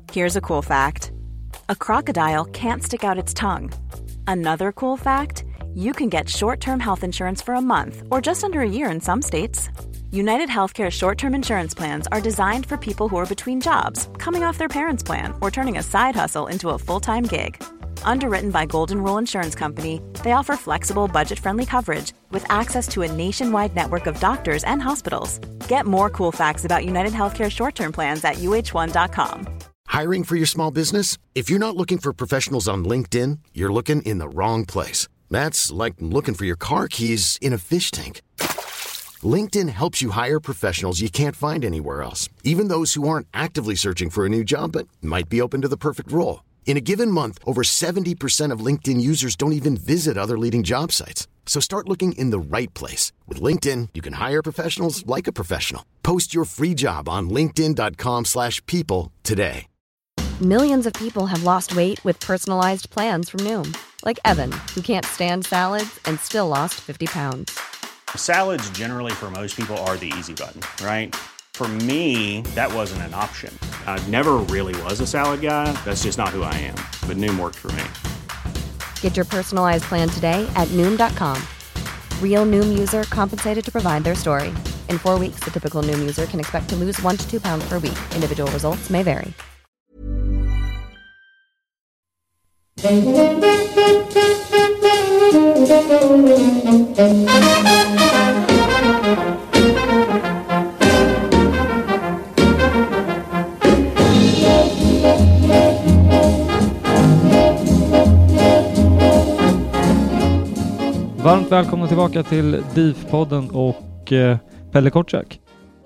Here's a cool fact. A crocodile can't stick out its tongue. Another cool fact, you can get short-term health insurance for a month or just under a year in some states. United Healthcare short-term insurance plans are designed for people who are between jobs, coming off their parents' plan, or turning a side hustle into a full-time gig. Underwritten by Golden Rule Insurance Company, they offer flexible, budget-friendly coverage with access to a nationwide network of doctors and hospitals. Get more cool facts about United Healthcare short-term plans at uh1.com. Hiring for your small business? If you're not looking for professionals on LinkedIn, you're looking in the wrong place. That's like looking for your car keys in a fish tank. LinkedIn helps you hire professionals you can't find anywhere else, even those who aren't actively searching for a new job but might be open to the perfect role. In a given month, over 70% of LinkedIn users don't even visit other leading job sites. So start looking in the right place. With LinkedIn, you can hire professionals like a professional. Post your free job on linkedin.com/people today. Millions of people have lost weight with personalized plans from Noom. Like Evan, who can't stand salads and still lost 50 pounds. Salads generally for most people are the easy button, right? For me, that wasn't an option. I never really was a salad guy. That's just not who I am. But Noom worked for me. Get your personalized plan today at Noom.com. Real Noom user compensated to provide their story. In 4 weeks, the typical Noom user can expect to lose 1 to 2 pounds per week. Individual results may vary. Varmt välkomna tillbaka till DIF-podden och Pelle Kortsak.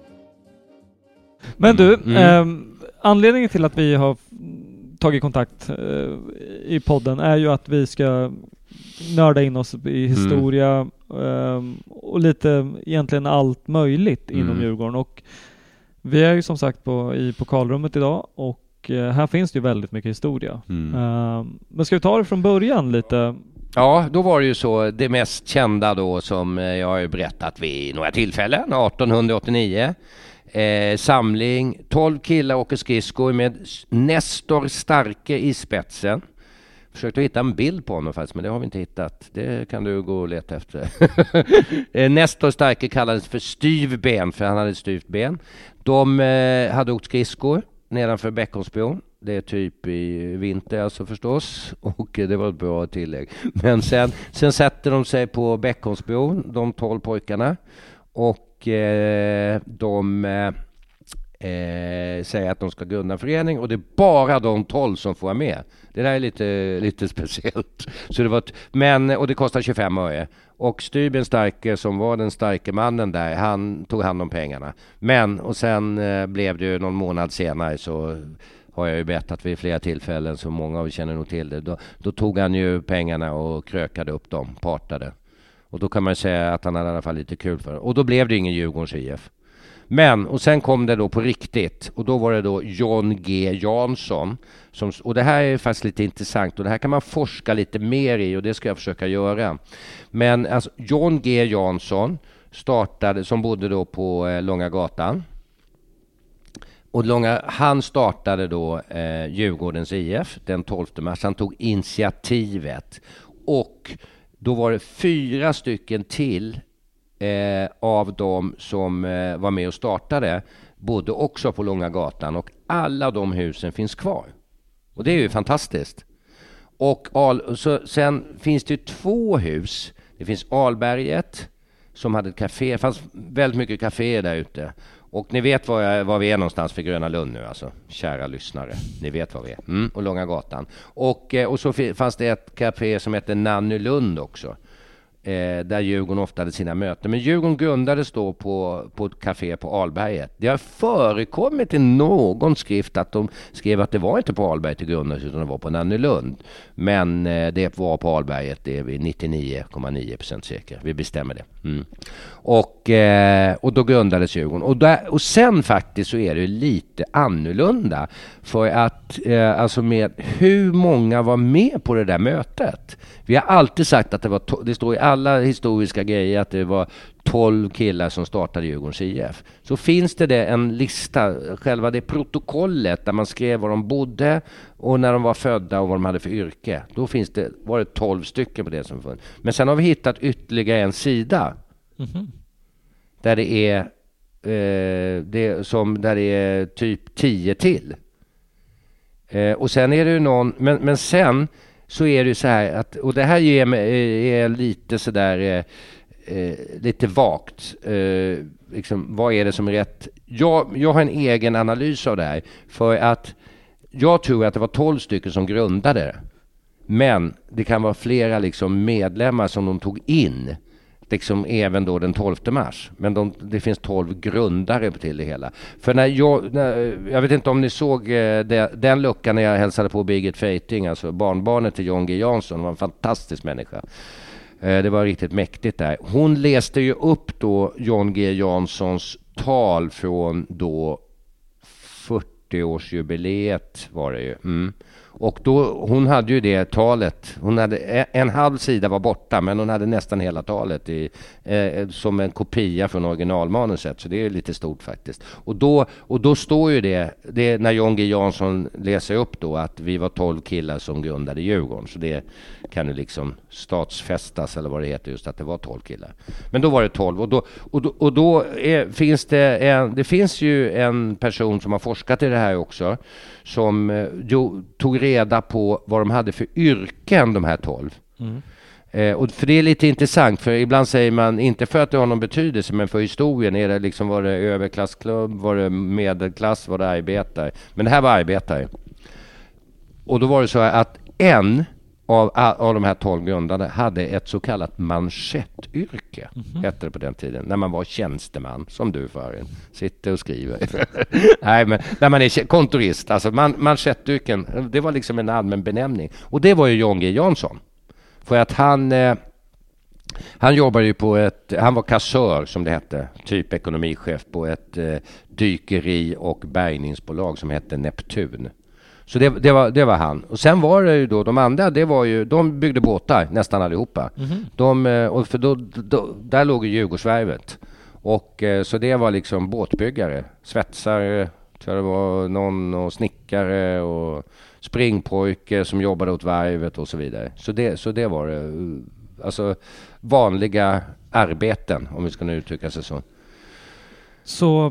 Men du, anledningen till att vi har tagit kontakt i podden är ju att vi ska nörda in oss i historia och lite egentligen allt möjligt inom Djurgården. Och vi är ju som sagt i pokalrummet idag och här finns det ju väldigt mycket historia. Men ska vi ta det från början lite? Ja, då var det ju så, det mest kända då som jag har ju berättat vid några tillfällen, 1889. Samling, 12 killar åker skridskor med Nestor Starke i spetsen. Försökte hitta en bild på honom faktiskt, men det har vi inte hittat. Det kan du gå och leta efter. Nestor Starke kallades för styvben, för han hade ett styvt ben. De hade åkt skridskor nedanför Bäckholmsbron. Det är typ i vinter alltså förstås. Och det var ett bra tillägg. Men sen sätter de sig på Bäckholmsbron, de 12 pojkarna. Och de säger att de ska grunda en förening. Och det är bara de 12 som får vara med. Det där är lite speciellt. Så det var och det kostar 25 öre. Och Styben Starke, som var den starke mannen där, han tog hand om pengarna. Och sen blev det ju någon månad senare, så har jag ju berättat vid flera tillfällen, så många av er känner nog till det. Då tog han ju pengarna och krökade upp dem, partade. Och då kan man säga att han hade i alla fall lite kul för det. Och då blev det ingen Djurgårdens IF. Och sen kom det då på riktigt. Och då var det då John G. Jansson. Och det här är faktiskt lite intressant. Och det här kan man forska lite mer i. Och det ska jag försöka göra. Men alltså, John G. Jansson startade, som bodde då på Långa gatan. Och han startade då Djurgårdens IF den 12 mars. Han tog initiativet. Och då var det 4 stycken till av dem som var med och startade, bodde också på Långa gatan, och alla de husen finns kvar. Och det är ju fantastiskt. Och sen finns det 2 hus. Det finns Alberget som hade ett café. Det fanns väldigt mycket kaféer där ute. Och ni vet var vi är någonstans för Gröna Lund nu, alltså, kära lyssnare. Ni vet var vi är. Och Långa gatan. Och så fanns det ett café som heter Nanny Lund också. Där Djurgården ofta hade sina möten. Men Djurgården grundades då på ett café på Alberget. Det har förekommit i någon skrift att de skrev att det var inte på Alberget det grundades, utan det var på Nannelund. Men det var på Alberget, det är vi 99,9% säkra. Vi bestämmer det. Och då grundades Djurgården. Och sen faktiskt så är det lite annorlunda. För att alltså med hur många var med på det där mötet. Vi har alltid sagt att det står i alla historiska grejer att det var 12 killar som startade Djurgårdens IF. Så finns det en lista, själva det protokollet där man skrev var de bodde och när de var födda och vad de hade för yrke. Då var det 12 stycken på det som funnits. Men sen har vi hittat ytterligare en sida. Där det är där det är typ 10 till. Och sen är det ju någon, men sen så är det ju så här att, och det här är lite så där lite vagt. Liksom, vad är det som är rätt? Jag har en egen analys av det här, för att jag tror att det var 12 stycken som grundade det. Men det kan vara flera liksom medlemmar som de tog in liksom även då den 12 mars. Men det finns 12 grundare till det hela. För jag vet inte om ni såg den luckan när jag hälsade på Birgit Feiting, alltså barnbarnet till Jon G. Jansson. Hon var en fantastisk människa. Det var riktigt mäktigt där. Hon läste ju upp då Jon G. Janssons tal från då 40-årsjubileet var det ju. Och då, hon hade ju det talet, hon hade en halv sida var borta, men hon hade nästan hela talet som en kopia från originalmanuset, så det är lite stort faktiskt. Och då står ju det när Jon G. Jansson läser upp då att vi var 12 killar som grundade Djurgården, så det kan ju liksom statsfästas eller vad det heter, just att det var 12 killar. Men då var det 12 och då finns det finns ju en person som har forskat i det här också, som tog reda på vad de hade för yrken, de här 12. Och för det är lite intressant, för ibland säger man, inte för att det har någon betydelse, men för historien är det liksom, var det överklassklubb, var det medelklass, var det arbetare. Men det här var arbetare. Och då var det så att en av de här 12 grundarna hade ett så kallat manschettyrke, hette det på den tiden, när man var tjänsteman, som du Farin, sitter och skriver. Nej, men när man är kontorist, alltså manschettyrken, det var liksom en allmän benämning. Och det var ju Jon G. Jansson. För att han jobbade ju på han var kassör som det hette, typ ekonomichef på ett dykeri- och bärgningsbolag som hette Neptun. Så det var han. Och sen var det ju då, de andra, de byggde båtar nästan allihopa. Och för då där låg ju Djurgårdsvarvet. Och så det var liksom båtbyggare, svetsare, tror jag det var någon, och snickare och springpojke som jobbade åt varvet och så vidare. Så det var det, alltså vanliga arbeten, om vi ska nu uttrycka sig så. Så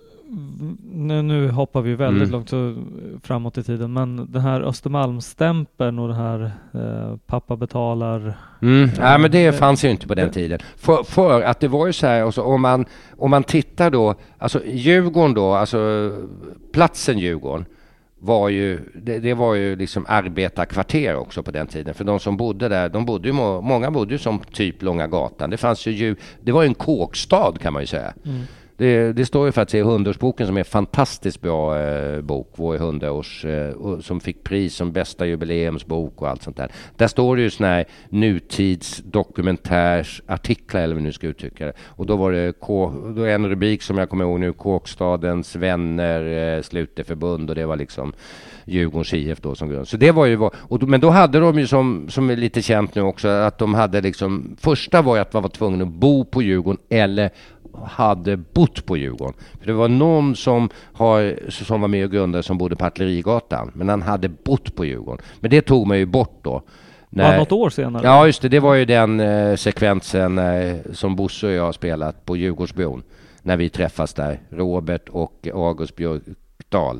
nu hoppar vi väldigt långt framåt i tiden, men den här Östermalmsstämpeln och det här pappa betalar... Ja, men det fanns ju inte på den tiden. För att det var ju så här, alltså, om man tittar då, alltså Djurgården då, alltså platsen Djurgården var ju, det var ju liksom arbetarkvarter också på den tiden. För de som bodde där, många bodde ju som typ Långa gatan. Det var ju en kåkstad, kan man ju säga. Det står ju för att se 100-årsboken, som är en fantastiskt bra bok, vår 100-års, som fick pris som bästa jubileumsbok och allt sånt där. Där står det ju såna här nutidsdokumentärsartiklar, eller vad vi nu ska uttrycka det. Och då var det en rubrik som jag kommer ihåg nu, Kåkstadens vänner, sluteförbund, och det var liksom Djurgårdens IF då som grund. Så det var ju, men då hade de ju som är lite känt nu också, att de hade liksom, första var ju att man var tvungen att bo på Djurgården eller hade bott på Djurgården. För det var någon som var med och grundade som bodde på Artillerigatan, men han hade bott på Djurgården. Men det tog man ju bort då. Något år senare? Ja, just det var ju den sekvensen som Bosse och jag har spelat på Djurgårdsbron, när vi träffas där, Robert och August Björkdal.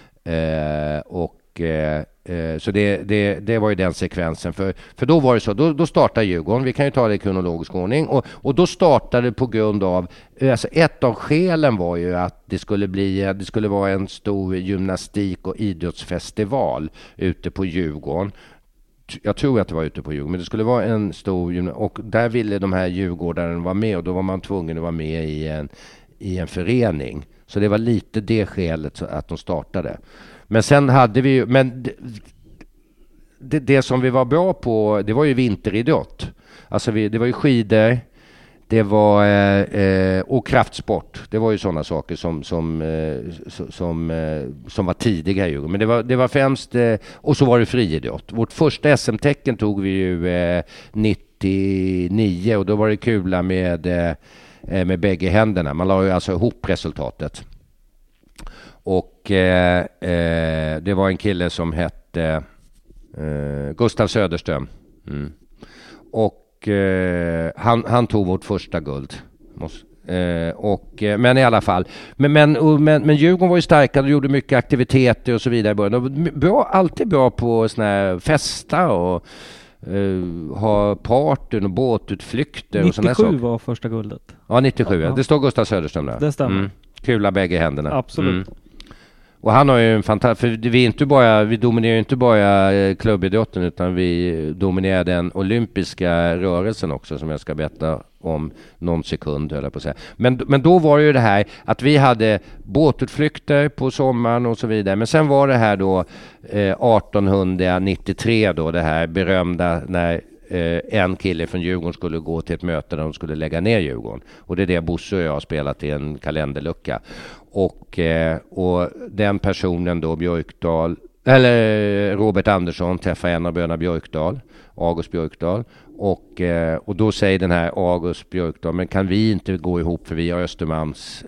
Så det var ju den sekvensen, för då var det så, då startade Djurgården, vi kan ju ta det i kronologisk ordning, och då startade på grund av, alltså ett av skälen var ju att det skulle vara en stor gymnastik- och idrottsfestival ute på Djurgården. Jag tror att det var ute på Djurgården, men det skulle vara en stor, och där ville de här djurgårdarna vara med, och då var man tvungen att vara med i en förening. Så det var lite det skälet att de startade. Men sen hade vi ju, det som vi var bra på, det var ju vinteridrott. Alltså det var ju skidor, det var och kraftsport. Det var ju sådana saker som var tidiga ju. Men det var främst, och så var det friidrott. Vårt första SM-tecken tog vi ju 99 och då var det kula med bägge händerna. Man la ju alltså ihop resultatet. Och det var en kille som hette Gustav Söderström. Och han tog vårt första guld. Men i alla fall. Men Djurgården var ju starka och gjorde mycket aktiviteter och så vidare. De var alltid bra på såna här festa och ha partyn och båtutflykter och såna saker. 97 var första guldet. Ja, 97. Ja. Det står Gustav Söderström där. Det stämmer. Kula bägge händerna. Absolut. Och han har ju en fantastisk... För vi dominerar ju inte bara klubbidrotten utan vi dominerar den olympiska rörelsen också som jag ska berätta om någon sekund, höll jag på att säga. Men då var det ju det här att vi hade båtutflykter på sommaren och så vidare. Men sen var det här då 1893 då, det här berömda när en kille från Djurgården skulle gå till ett möte där de skulle lägga ner Djurgården. Och det är det Bosse och jag har spelat i en kalenderlucka. Och den personen då, Robert Andersson, träffar en av bröderna Björkdal, August Björkdal. Och då säger den här August Björkdal, men kan vi inte gå ihop för vi har Östermalms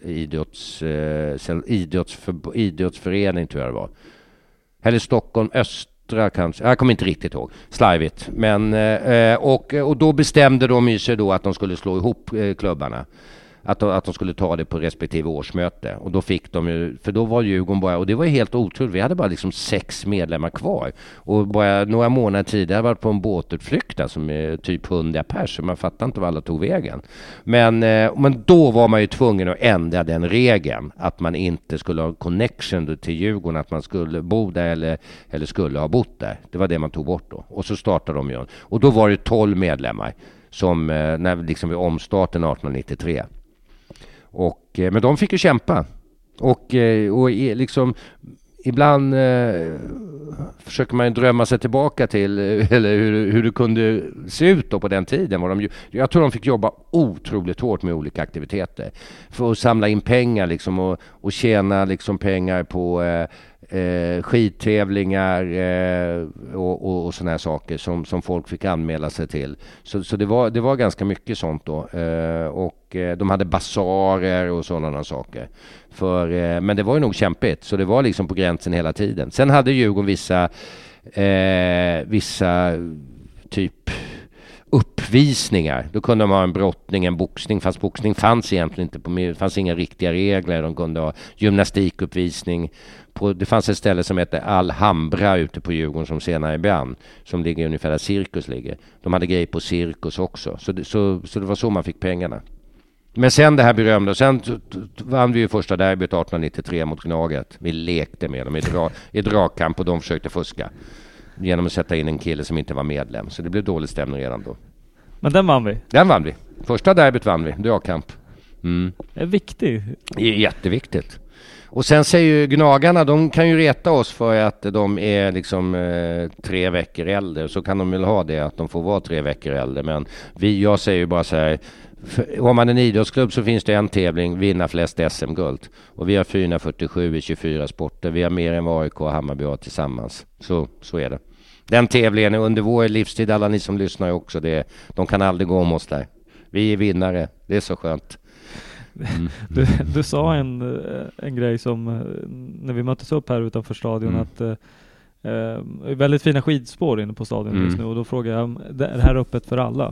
idrottsförening tror jag det var. Eller Stockholm Östra kanske, jag kommer inte riktigt ihåg, slarvigt. Men, och då bestämde de sig då att de skulle slå ihop klubbarna. Att de skulle ta det på respektive årsmöte. Och då fick de ju, för då var Djurgården bara, och det var helt otroligt, vi hade bara liksom 6 medlemmar kvar. Och bara några månader tidigare var på en båtutflykt där, som är typ 100 pers, så man fattar inte vad alla tog vägen. Men då var man ju tvungen att ändra den regeln, att man inte skulle ha connection till Djurgården, att man skulle bo där eller skulle ha bott där. Det var det man tog bort då. Och så startade de ju. Och då var det 12 medlemmar som, när liksom vid omstarten 1893. Men de fick ju kämpa och liksom ibland försöker man drömma sig tillbaka till eller hur det kunde se ut då på den tiden. Jag tror de fick jobba otroligt hårt med olika aktiviteter för att samla in pengar liksom, och tjäna liksom pengar på skidtävlingar och såna här saker som folk fick anmäla sig till. Så det var ganska mycket sånt då. Och de hade basarer och sådana saker. Men det var ju nog kämpigt. Så det var liksom på gränsen hela tiden. Sen hade Djurgården vissa typ uppvisningar. Då kunde de ha en brottning, en boxning, fast boxning fanns egentligen inte. Det fanns inga riktiga regler. De kunde ha gymnastikuppvisning. Det fanns ett ställe som hette Alhambra ute på Djurgården som senare brann, som ligger ungefär där Cirkus ligger. De hade grejer på Cirkus också. Så det var så man fick pengarna. Men sen det här berömda, sen vann vi ju första derbyt 1893 mot Gnaget. Vi lekte med dem i dragkamp och de försökte fuska genom att sätta in en kille som inte var medlem. Så det blev dålig stämning redan då. Men den vann vi? Den vann vi. Första derbyt vann vi, dragkamp. Det är viktigt. Det är jätteviktigt. Och sen säger ju Gnagarna, de kan ju reta oss för att de är liksom 3 veckor äldre. Så kan de väl ha det, att de får vara 3 veckor äldre. Men jag säger ju bara så här, om man är en idrottsklubb så finns det en tävling, vinna flest SM-guld. Och vi har 447 i 24 sporter. Vi har mer än vad AIK och Hammarby har tillsammans. Så är det. Den tävlingen är under vår livstid, alla ni som lyssnar också, de kan aldrig gå om oss där. Vi är vinnare, det är så skönt. Du sa en grej som när vi möttes upp här utanför stadion att väldigt fina skidspår inne på stadion just nu, och då frågade jag, är det här öppet för alla?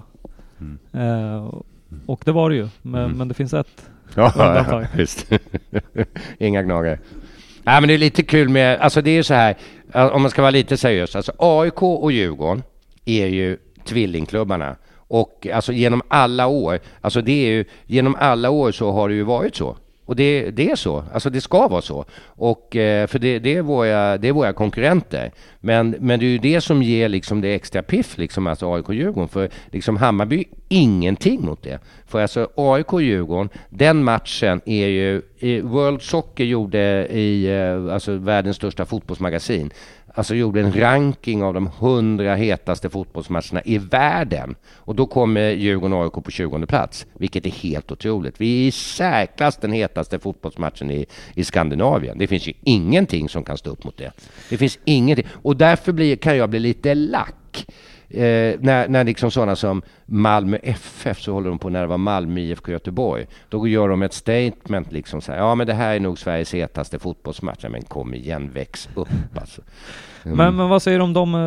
Och det var det ju, men det finns ett undantag. Just. Inga gnagare. Nej, men det är lite kul med, alltså det är så här, om man ska vara lite seriös, alltså AIK och Djurgården är ju tvillingklubbarna. Och alltså genom alla år, alltså det är ju, genom alla år så har det ju varit så. Och det är så, alltså det ska vara så. Och för det är våra konkurrenter. Men det är ju det som ger liksom det extra piff, liksom, alltså AIK och Djurgården. För liksom Hammarby, ingenting mot det. För alltså AIK och Djurgården, den matchen är ju, World Soccer gjorde alltså världens största fotbollsmagasin. Alltså gjorde en ranking av de 100 hetaste fotbollsmatcherna i världen. Och då kommer Djurgården och AIK på 20:e plats. Vilket är helt otroligt. Vi är i särklass den hetaste fotbollsmatchen i Skandinavien. Det finns ju ingenting som kan stå upp mot det. Det finns ingenting. Och därför kan jag bli lite lack när liksom sådana som Malmö FF så håller de på när det var Malmö IFK Göteborg. Då gör de ett statement liksom så här, ja men det här är nog Sveriges hetaste fotbollsmatch. Men kom igen, väx upp alltså. Men vad säger du om de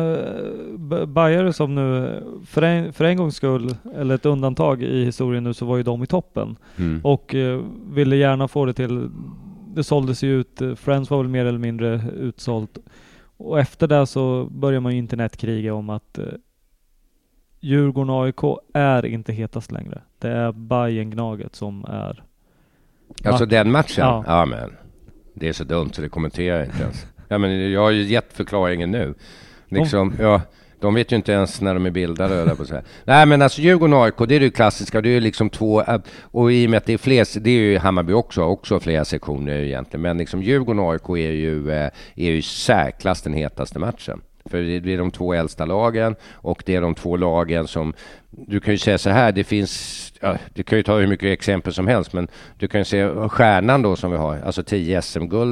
bajare som nu för en gångs skull, eller ett undantag i historien nu, så var ju de i toppen och ville gärna få det till, det såldes ju ut, Friends var väl mer eller mindre utsålt, och efter det så börjar man ju internetkriga om att Djurgården och AIK är inte hetast längre. Det är Bayern Gnaget som är alltså den matchen? Ja. Men det är så dumt så det kommenterar jag inte ens. Ja, men jag har ju gett förklaringen nu. Liksom, de vet ju inte ens när de är bildade eller på så här. Nej, men alltså Djurgården och AIK, det är det klassiska. Det är ju liksom två, och i och med att det är fler, det är ju Hammarby också flera sektioner egentligen. Men liksom Djurgården och AIK är ju särklass den hetaste matchen. För det är de två äldsta lagen och det är de två lagen som, du kan ju säga så här, det finns, du kan ju ta hur mycket exempel som helst, men du kan ju se Stjärnan då som vi har, alltså 10 SM-guld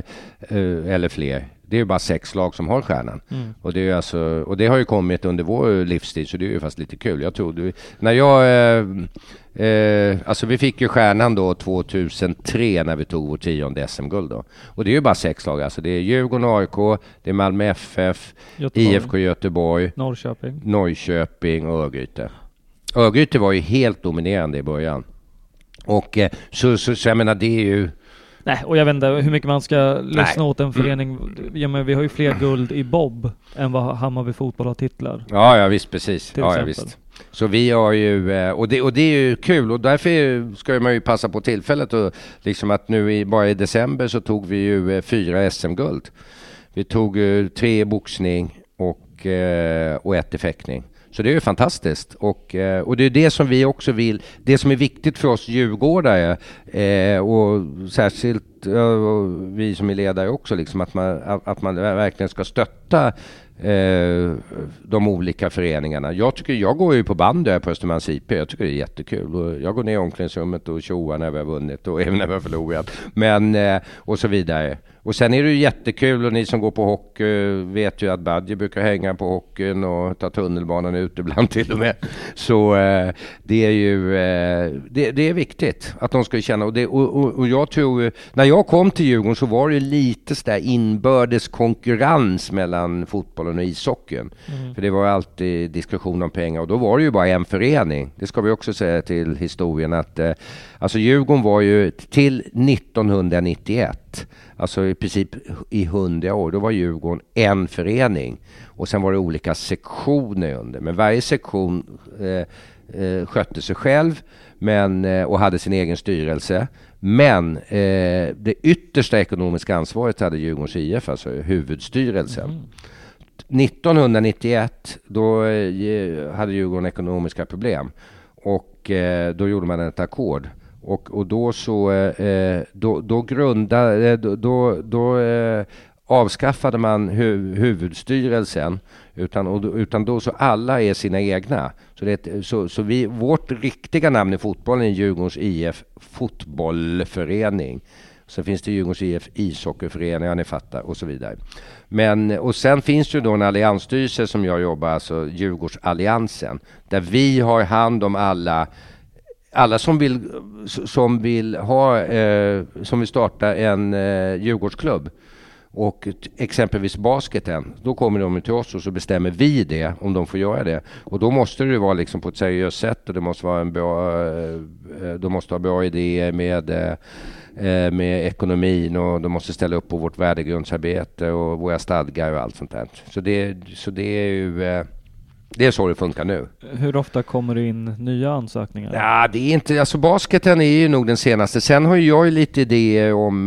eller fler. Det är ju bara 6 lag som har Stjärnan. Och det är ju alltså, och det har ju kommit under vår livstid, så det är ju fast lite kul. Jag tror när jag alltså vi fick ju Stjärnan då 2003 när vi tog vår 10:e SM-guld då. Och det är ju bara 6 lag, alltså det är Djurgården och AIK, det är Malmö FF, Göteborg. IFK Göteborg, Norrköping och Örgryte. Örgryte var ju helt dominerande i början. Och så jag menar, det är ju... Nej, och jag vet inte hur mycket man ska lyssna åt en förening. Ja, men vi har ju fler guld i bob än vad Hammarby fotboll har titlar. Ja, visst, precis. Ja, visst. Så vi har ju, och det är ju kul, och därför ska man ju passa på tillfället och liksom att nu bara i december så tog vi ju 4 SM-guld. Vi tog 3 i boxning och 1 i fäktning. Så det är ju fantastiskt. Och det är det som vi också vill, det som är viktigt för oss djurgårdare och särskilt vi som är ledare också, liksom att man verkligen ska stötta de olika föreningarna. Jag går ju på bandy på Östermalms IP. Jag tycker det är jättekul. Och jag går ner i omklädningsrummet och tjoar när vi har vunnit och även när vi har förlorat. Men, och så vidare. Och sen är det ju jättekul, och ni som går på hockey vet ju att Badger brukar hänga på hockeyn och ta tunnelbanan ut ibland till och med. Så det är ju det är viktigt att de ska känna. Och jag tror, när jag kom till Djurgården så var det lite sådär inbördes konkurrens mellan fotbollen och ishockeyn. För det var alltid diskussion om pengar, och då var det ju bara en förening. Det ska vi också säga till historien, att alltså Djurgården var ju till 1991, alltså i princip i 100 år, då var Djurgården en förening. Och sen var det olika sektioner under. Men varje sektion skötte sig själv och hade sin egen styrelse. Men det yttersta ekonomiska ansvaret hade Djurgårdens IF, alltså huvudstyrelsen. 1991 då hade Djurgården ekonomiska problem. Och då gjorde man ett ackord. Och då så då avskaffade man huvudstyrelsen, utan då så alla är sina egna. Så vårt riktiga namn i fotbollen är Djurgårdens IF fotbollförening. Sen finns det Djurgårdens IF ishockeyförening, ja, ni fattar, och så vidare. Och sen finns ju då en alliansstyrelse som jag jobbar, alltså Djurgårdsalliansen, där vi har hand om alla som vill starta en Djurgårdsklubb. Och exempelvis basketen, då kommer de till oss och så bestämmer vi det, om de får göra det. Och då måste det vara liksom på ett seriöst sätt, och det måste vara de måste ha bra idéer med ekonomin, och de måste ställa upp på vårt värdegrundsarbete och våra stadgar och allt sånt där. Så det är ju... Det är så det funkar nu. Hur ofta kommer det in nya ansökningar? Ja, det är inte... Alltså basketen är ju nog den senaste. Sen har jag ju lite idéer om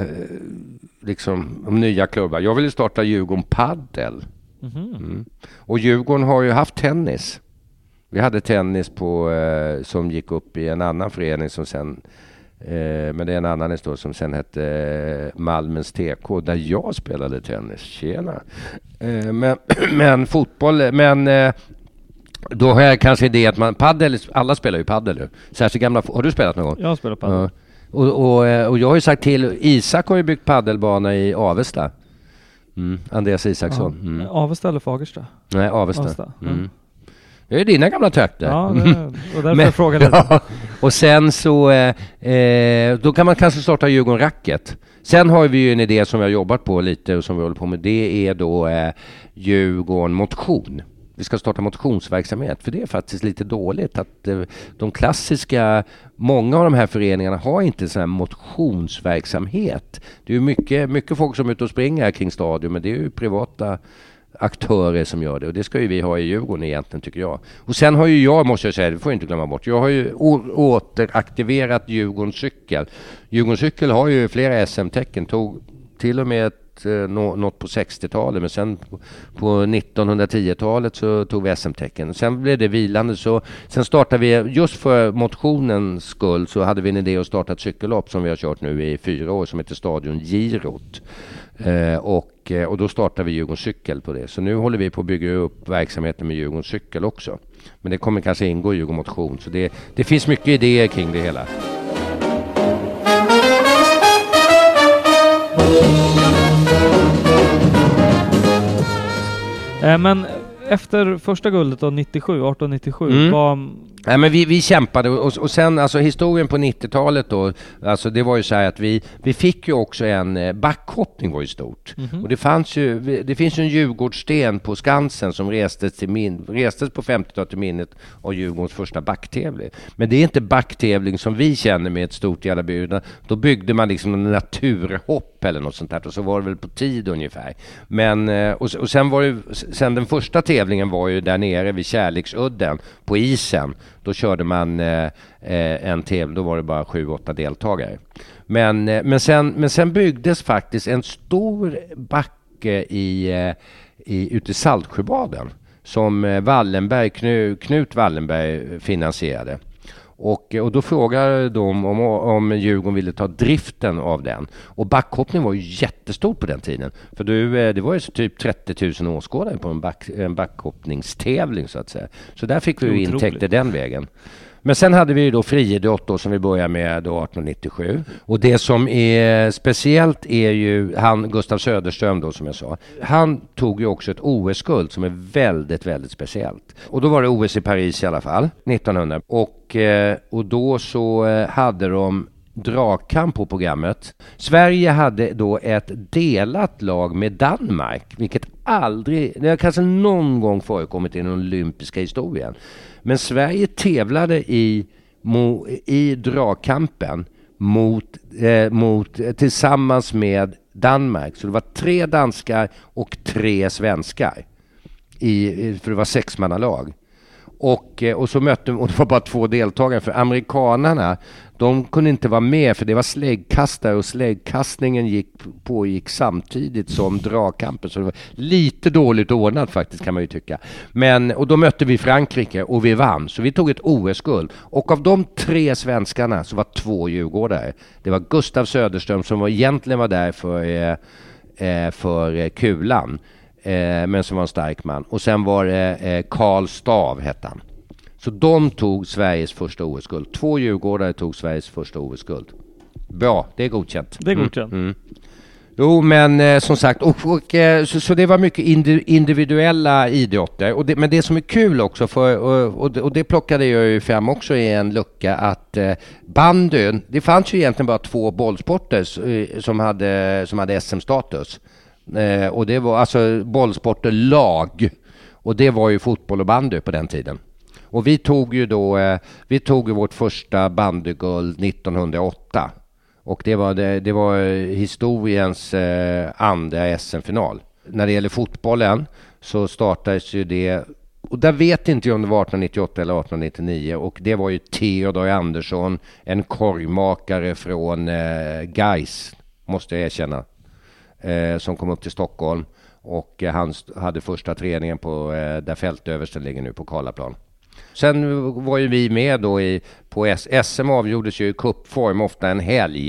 om nya klubbar. Jag vill starta Djurgården Paddel. Och Djurgården har ju haft tennis. Vi hade tennis som gick upp i en annan förening som sen... men det är en annan historia som sen hette Malmens TK, där jag spelade tennis. Tjena! Men fotboll... då har jag kanske idé att paddel, alla spelar ju paddel nu. Särskilt gamla... Har du spelat någon gång? Jag har spelat paddel. Ja. Och jag har ju sagt till... Isak har ju byggt paddelbana i Avesta. Andreas Isaksson. Ja. Avesta eller Fagersta? Nej, Avesta. Det är dina gamla trakter. Ja, och därför jag frågade lite. Ja, och sen så då kan man kanske starta Djurgården Racket. Sen har vi ju en idé som vi har jobbat på lite och som vi håller på med. Det är då Djurgården Motion. Vi ska starta motionsverksamhet, för det är faktiskt lite dåligt att de klassiska, många av de här föreningarna har inte sån här motionsverksamhet. Det är ju mycket folk som är ute och springer kring stadion, men det är ju privata aktörer som gör det, och det ska ju vi ha i Djurgården egentligen, tycker jag. Och sen har ju jag, måste jag säga, det får jag inte glömma bort, jag har ju återaktiverat Djurgårdens cykel. Djurgårdens cykel har ju flera SM-tecken, tog till och med något på 60-talet, men sen på 1910-talet så tog vi SM-tecken. Sen blev det vilande, så sen startade vi, just för motionens skull, så hade vi en idé att starta ett cykellopp som vi har kört nu i 4 år som heter Stadion Girot. Och då startar vi Djurgårdens cykel på det. Så nu håller vi på att bygga upp verksamheten med Djurgårdens cykel också. Men det kommer kanske ingå i Djurgården motion, så det finns mycket idéer kring det hela. Men efter första guldet då, 1897, var... Nej, men vi kämpade och sen, alltså historien på 90-talet då, alltså det var ju så här att vi fick ju också en backhoppning, var ju stort. Och det finns ju en Djurgårdssten på Skansen som restes på 50-talet till minnet av Djurgårdens första backtävling. Men det är inte backtävling som vi känner med ett stort jävla bud. Då byggde man liksom en naturhopp eller något sånt där, och så var det väl på tid ungefär. Men och sen den första tävlingen var ju där nere vid Kärleksudden på isen. Då körde man en tävling, då var det bara 7-8 deltagare. Men sen byggdes faktiskt en stor backe ute i Saltsjöbaden som Knut Wallenberg finansierade. Och då frågade de om Djurgården ville ta driften av den. Och backhoppning var ju jättestort på den tiden. För det var ju så typ 30 000 åskådare på en backhoppningstävling, så att säga. Så där fick vi ju intäkter den vägen. Men sen hade vi ju då friidrott då, som vi började med då 1897. Och det som är speciellt är ju Gustav Söderström då, som jag sa. Han tog ju också ett OS-guld som är väldigt, väldigt speciellt. Och då var det OS i Paris i alla fall, 1900. Och då så hade de dragkamp på programmet. Sverige hade då ett delat lag med Danmark, vilket det har kanske någon gång förekommit i den olympiska historien. Men Sverige tävlade i dragkampen tillsammans med Danmark. Så det var 3 danskar och 3 svenskar för det var 6-mannalag. Och så och det var bara 2 deltagare, för amerikanarna, de kunde inte vara med för det var släggkastare, och släggkastningen pågick samtidigt som dragkampen, så det var lite dåligt ordnat faktiskt, kan man ju tycka. Och då mötte vi Frankrike och vi vann, så vi tog ett OS-guld, och av de 3 svenskarna så var 2 djurgårdare. Det var Gustav Söderström som egentligen var där för kulan, men som var en stark man. Och sen var det Karl Stav, hette han. Så de tog Sveriges första OS-guld. 2 djurgårdare tog Sveriges första OS-guld. Bra, det är godkänt. Det är godkänt. Jo, men som sagt, så det var mycket individuella idrotter. Men det som är kul också, och det plockade jag ju fram också i en lucka, att bandyn, det fanns ju egentligen bara 2 bollsporter som hade SM-status. Och det var alltså bollsporter lag, och det var ju fotboll och bandy på den tiden. Och vi tog ju vårt första bandyguld 1908, och det var historiens andra SM-final. När det gäller fotbollen så startades ju det, och där vet inte jag om det var 1898 eller 1899, och det var ju Theodor Andersson, en korgmakare från Gais, måste jag erkänna, som kom upp till Stockholm, och han hade första träningen på där fältöversten ligger nu på Karlaplan. Sen var ju vi med då på SM avgjordes ju i cupform, ofta en helg.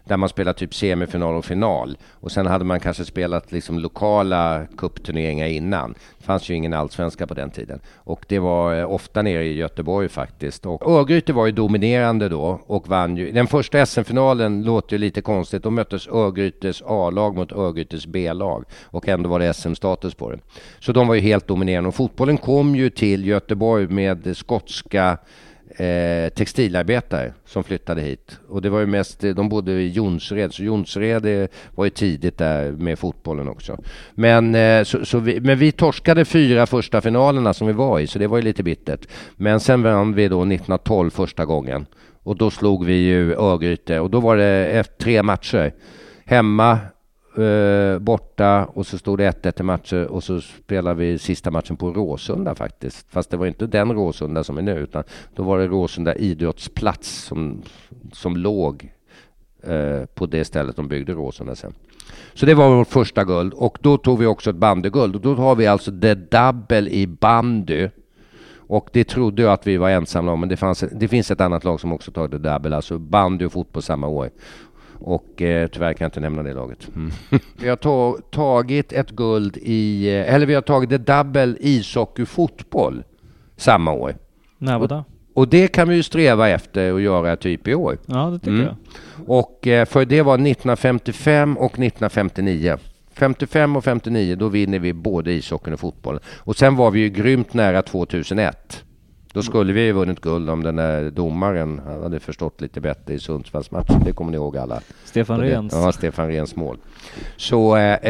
där man spelar typ semifinal och final. Och sen hade man kanske spelat liksom lokala cupturneringar innan. Det fanns ju ingen allsvenska på den tiden. Och det var ofta nere i Göteborg faktiskt. Och Örgryte var ju dominerande då och vann ju. Den första SM-finalen låter ju lite konstigt. Då möttes Örgrytes A-lag mot Örgrytes B-lag. Och ändå var det SM-status på det. Så de var ju helt dominerande. Och fotbollen kom ju till Göteborg med skotska textilarbetare som flyttade hit. Och det var ju mest, de bodde i Jonsered, så Jonsered var ju tidigt där med fotbollen också. Men, men vi torskade 4 första finalerna som vi var i, så det var ju lite bittert. Men sen vann vi då 1912 första gången. Och då slog vi ju Örgryte, och då var det efter 3 matcher. Hemma, borta, och så stod det 1-1 i matcher, och så spelade vi sista matchen på Råsunda faktiskt. Fast det var inte den Råsunda som är nu, utan då var det Råsunda idrottsplats som låg på det stället de byggde Råsunda sen. Så det var vårt första guld, och då tog vi också ett bandyguld, och då har vi alltså the double i bandy. Och det trodde jag att vi var ensamma om, men det finns ett annat lag som också tagit the double, alltså bandy och fotboll samma år. Och tyvärr kan jag inte nämna det laget. Vi har tagit ett guld vi har tagit det double ishockey fotboll samma år. När var det? Och det kan vi ju sträva efter att göra typ i år. Ja, det tycker jag. Och för det var 1955 och 1959. 55 och 59, då vinner vi både ishockey och fotboll. Och sen var vi ju grymt nära 2001. Då skulle vi ju vunnit guld om den där domaren hade förstått lite bättre i Sundsvallsmatchen. Det kommer ni ihåg alla. Stefan Rehns. Ja, Stefan Rehns mål. Så,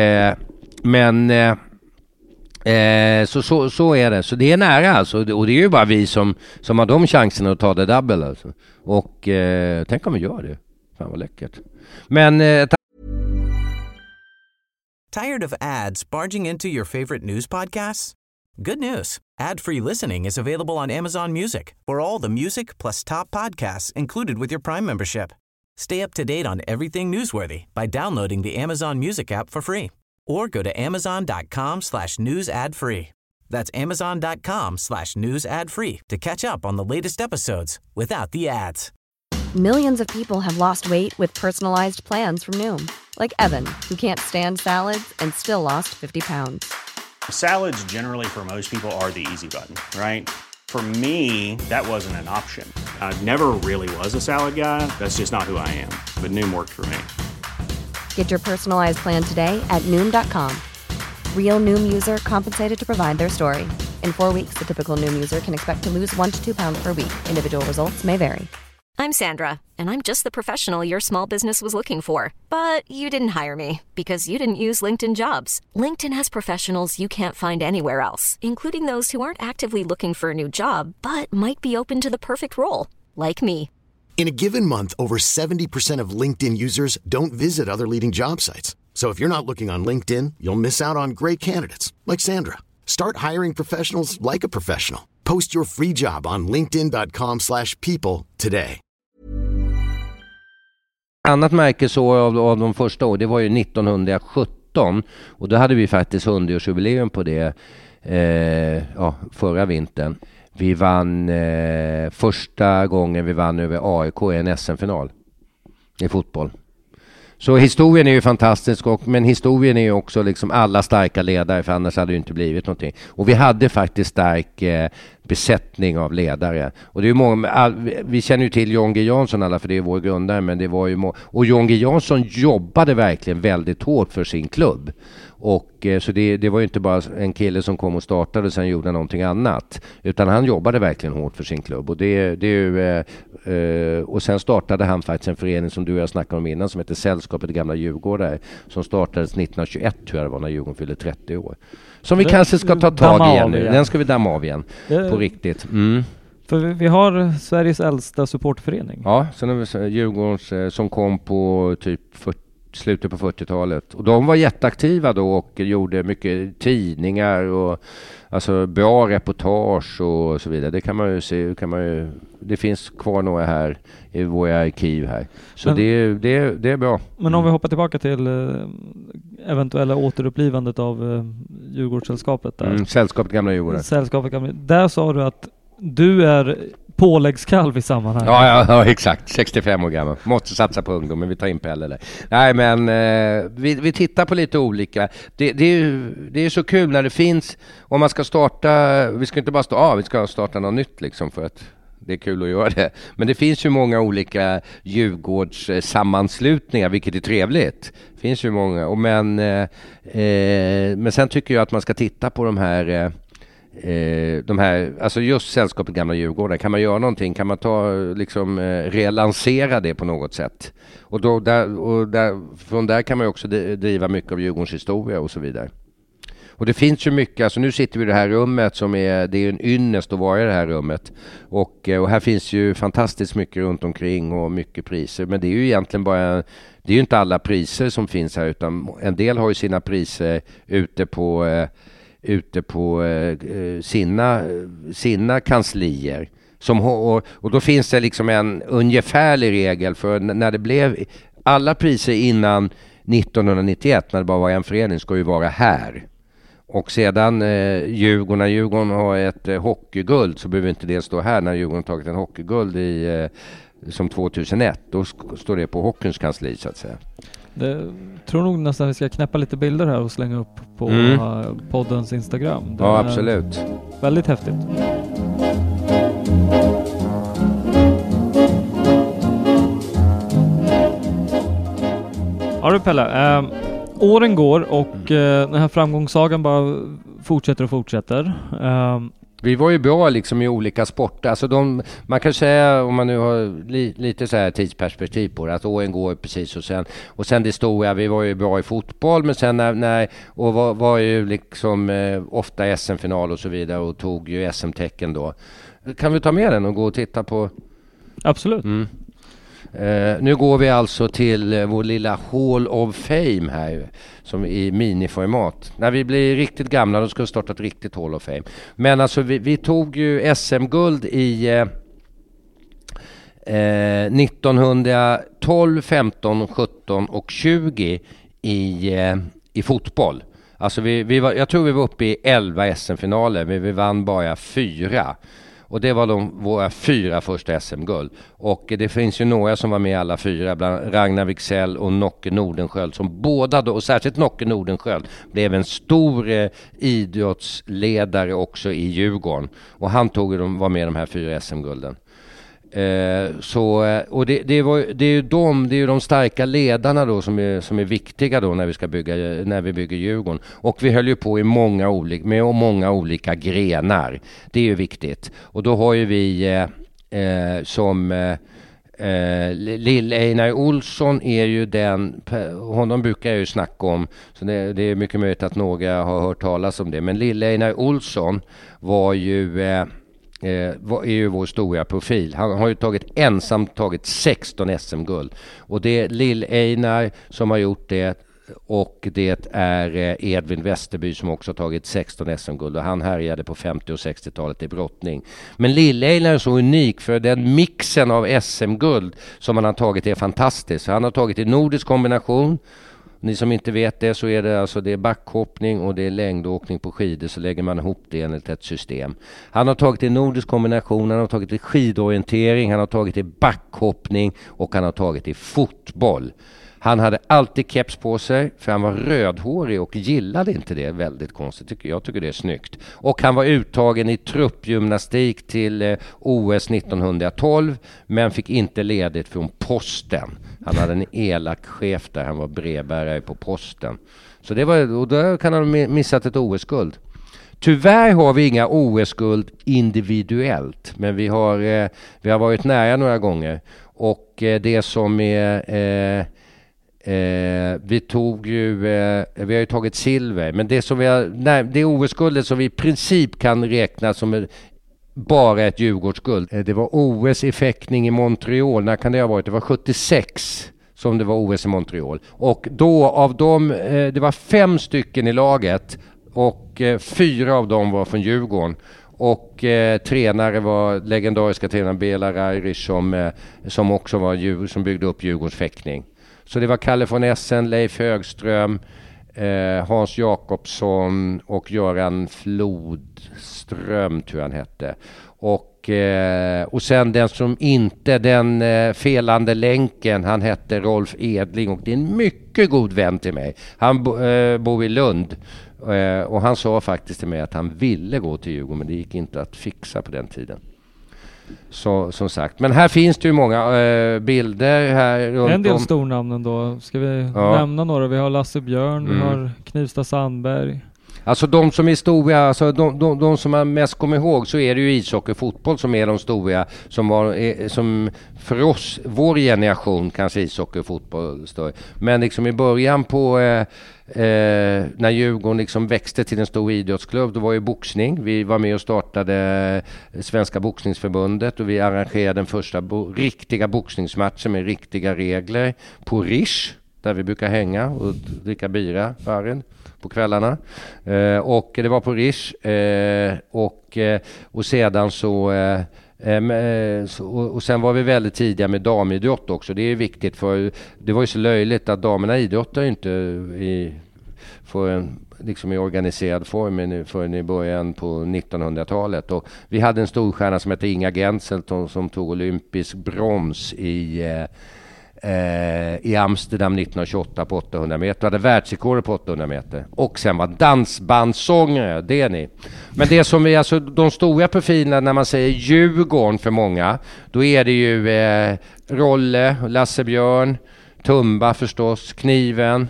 så är det. Så det är nära alltså. Och det är ju bara vi som har de chanserna att ta det double alltså. Och tänk om vi gör det. Fan vad läckert. Men... Tired of ads barging into your favorite news podcasts? Good news. Ad-free listening is available on Amazon Music for all the music plus top podcasts included with your Prime membership. Stay up to date on everything newsworthy by downloading the Amazon Music app for free or go to amazon.com/news ad free. That's amazon.com/news ad free to catch up on the latest episodes without the ads. Millions of people have lost weight with personalized plans from Noom. Like Evan, who can't stand salads and still lost 50 pounds. Salads generally for most people are the easy button, right? For me, that wasn't an option. I never really was a salad guy. That's just not who I am. But Noom worked for me. Get your personalized plan today at Noom.com. Real Noom user compensated to provide their story. In 4 weeks, the typical Noom user can expect to lose 1 to 2 pounds per week. Individual results may vary. I'm Sandra, and I'm just the professional your small business was looking for. But you didn't hire me because you didn't use LinkedIn Jobs. LinkedIn has professionals you can't find anywhere else, including those who aren't actively looking for a new job, but might be open to the perfect role, like me. In a given month, over 70% of LinkedIn users don't visit other leading job sites. So if you're not looking on LinkedIn, you'll miss out on great candidates like Sandra. Start hiring professionals like a professional. Post your free job on linkedin.com/people today. Annat märkesår av de första år, det var ju 1917. Och då hade vi faktiskt 100-årsjubileum på det förra vintern. Vi vann första gången vi vann över AIK i en SM-final i fotboll. Så historien är ju fantastisk, men historien är ju också liksom alla starka ledare, för annars hade det ju inte blivit någonting. Och vi hade faktiskt stark besättning av ledare. Och det är ju många, vi känner ju till John G. Jansson alla, för det är vår grundare, men det var ju och John G. Jansson jobbade verkligen väldigt hårt för sin klubb. Och så det var ju inte bara en kille som kom och startade och sen gjorde någonting annat, utan han jobbade verkligen hårt för sin klubb. Och och sen startade han faktiskt en förening som du och jag snackade om innan, som heter Sällskapet Gamla Djurgårdare, som startades 1921 tror jag det var, när Djurgården fyllde 30 år. Som vi kanske ska ta tag igen nu. Den ska vi damma av igen på riktigt. För vi har Sveriges äldsta supportförening. Ja, sen har vi Djurgårdens som kom på typ slutet på 40-talet. Och de var jätteaktiva då och gjorde mycket tidningar och alltså bra reportage och så vidare. Det kan man ju se, det finns kvar några här i våra arkiv här. Så men, det är bra. Men om vi hoppar tillbaka till eventuella återupplivandet av Djurgårdssällskapet där. Sällskapet Gamla Djurgårdare. Sällskapet Gamla. Där sa du att du är påläggskalv i sammanhanget. Ja, exakt. 65 år gammal. Måste satsa på ungdom, men vi tar in Pelle där. Nej, men vi tittar på lite olika. Det är så kul när det finns, om man ska starta, vi ska inte bara vi ska starta något nytt liksom för att det är kul att göra det. Men det finns ju många olika Djurgårdssammanslutningar, vilket är trevligt. Det finns ju många. Men sen tycker jag att man ska titta på de här, alltså just Sällskapet Gamla Djurgården. Kan man göra någonting? Kan man relansera det på något sätt? Och från där kan man ju också driva mycket av Djurgårdens historia och så vidare. Och det finns ju mycket, alltså nu sitter vi i det här rummet det är en ynnest att vara i det här rummet. Och här finns ju fantastiskt mycket runt omkring och mycket priser. Men det är ju egentligen det är ju inte alla priser som finns här, utan en del har ju sina priser ute på sina kanslier. Och då finns det liksom en ungefärlig regel för när det blev alla priser innan 1991, när det bara var en förening, ska ju vara här. Och sedan Djurgården har ett hockeyguld, så behöver inte det stå här. När Djurgården tagit en hockeyguld som 2001, då står det på hockeyns kansli så att säga. Tror nog nästan vi ska knäppa lite bilder här och slänga upp på poddens Instagram. Ja, absolut. Väldigt häftigt. Ja du Pelle, åren går och den här framgångssagan bara fortsätter och fortsätter. Vi var ju bra liksom i olika sporter. Alltså man kan säga, om man nu har lite så här tidsperspektiv på det, att åren går precis och sen det stora, vi var ju bra i fotboll, men sen var ju liksom ofta SM-final och så vidare och tog ju SM-tecken då. Kan vi ta med den och gå och titta på? Absolut. Nu går vi alltså till vår lilla Hall of Fame här, som i miniformat. När vi blir riktigt gamla, då ska vi starta ett riktigt Hall of Fame. Men alltså vi tog ju SM-guld i 1912, 15, 17 och 20 i fotboll. Alltså jag tror vi var uppe i 11 SM-finaler, men vi vann bara 4. Och det var våra 4 första SM-guld. Och det finns ju några som var med alla 4, bland Ragnar Wicksell och Nocke Nordenskjöld, som båda då, och särskilt Nocke Nordenskjöld, blev en stor idrottsledare också i Djurgården. Och han var med de här 4 SM-gulden. Och det är ju de starka ledarna då som är viktiga då när vi bygger Djurgården. Och vi höll ju på i många olika grenar. Det är ju viktigt. Och då har ju vi Lill-Einar Olsson är ju honom brukar jag ju snacka om, så det är mycket möjligt att några har hört talas om det. Men Lill-Einar Olsson är ju vår stora profil. Han har ju ensamt tagit 16 SM-guld. Och det är Lill-Einar som har gjort det, och det är Edvin Westerby som också har tagit 16 SM-guld, och han härjade på 50- och 60-talet i brottning. Men Lill-Einar är så unik, för den mixen av SM-guld som han har tagit är fantastisk. Han har tagit i nordisk kombination. Ni som inte vet det, så är det är backhoppning och det är längdåkning på skidor, så lägger man ihop det enligt ett system. Han har tagit i nordisk kombination, han har tagit i skidorientering, han har tagit i backhoppning och han har tagit i fotboll. Han hade alltid keps på sig, för han var rödhårig och gillade inte det. Väldigt konstigt, jag tycker det är snyggt. Och han var uttagen i truppgymnastik till OS 1912, men fick inte ledigt från posten. Han hade en elak chef där, han var brevbärare på posten. Så och då kan han ha missat ett OS-guld. Tyvärr har vi inga OS-guld individuellt, men vi har varit nära några gånger. Och det som är... vi har ju tagit silver, men det OS-guldet som vi i princip kan räkna som bara ett Djurgårdsguld. Det var OS i fäktning i Montreal. När kan det ha varit? Det var 76 som det var OS i Montreal. Och då av dem, det var 5 stycken i laget, och 4 av dem var från Djurgården. Och tränare var legendariska tränaren Bela Reirisch, som också var som byggde upp Djurgårdens fäktning. Så det var Kalle von Essen, Leif Högström, Hans Jakobsson och Göran Flodström tror jag han hette. Och sen den felande länken, han hette Rolf Edling och det är en mycket god vän till mig. Han bor i Lund och han sa faktiskt till mig att han ville gå till Djurgården, men det gick inte att fixa på den tiden. Så, som sagt, men här finns det ju många bilder här runt en del om. stornamnen då. Ska vi nämna några? Vi har Lasse Björn, vi har Knivsta Sandberg. Alltså de som är stora, alltså de som man mest kommer ihåg, så är det ju ishockey och fotboll som är de stora, som för oss, vår generation, kanske ishockey och fotboll större. Men liksom i början på när Djurgården liksom växte till en stor idrottsklubb, då var ju boxning. Vi var med och startade Svenska boxningsförbundet och vi arrangerade den första riktiga boxningsmatchen med riktiga regler på Rish, där vi brukar hänga och dricka bira på kvällarna. Och det var på Rish. Och sedan och sen var vi väldigt tidiga med damidrott också. Det är viktigt, för det var ju så löjligt att damerna idrottar inte i organiserad form förrän i början på 1900-talet. Och vi hade en storstjärna som hette Inga Gensel som tog olympisk brons i Amsterdam 1928 på 800 meter. Hade världsrekordet på 800 meter. Och sen var dansbandsångare, det är ni. Men det som är alltså de stora profilerna när man säger Djurgården för många, då är det ju Rolle, Lasse Björn, Tumba förstås, Kniven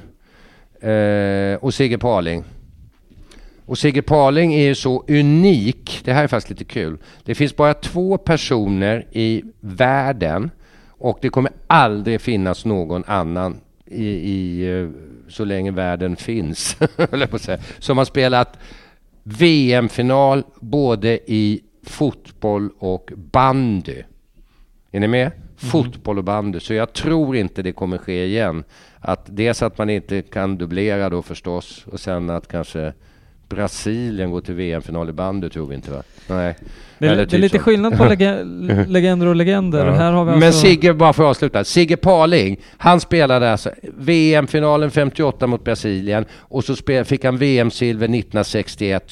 och Sigge Parling. Och Sigge Parling är ju så unik, det här är faktiskt lite kul. Det finns bara 2 personer i världen, och det kommer aldrig finnas någon annan så länge världen finns som har spelat VM-final både i fotboll och bandy. Är ni med? Fotboll och bandy. Så jag tror inte det kommer ske igen. Att dels att man inte kan dubblera då förstås, och sen att kanske Brasilien går till VM-final i bandy, tror vi inte, va? Nej. Det är lite skillnad på legender och legender. Ja. Här har vi Men Sigge, bara för att avsluta. Sigge Parling, han spelade alltså VM-finalen 58 mot Brasilien, och så fick han VM-silver 1961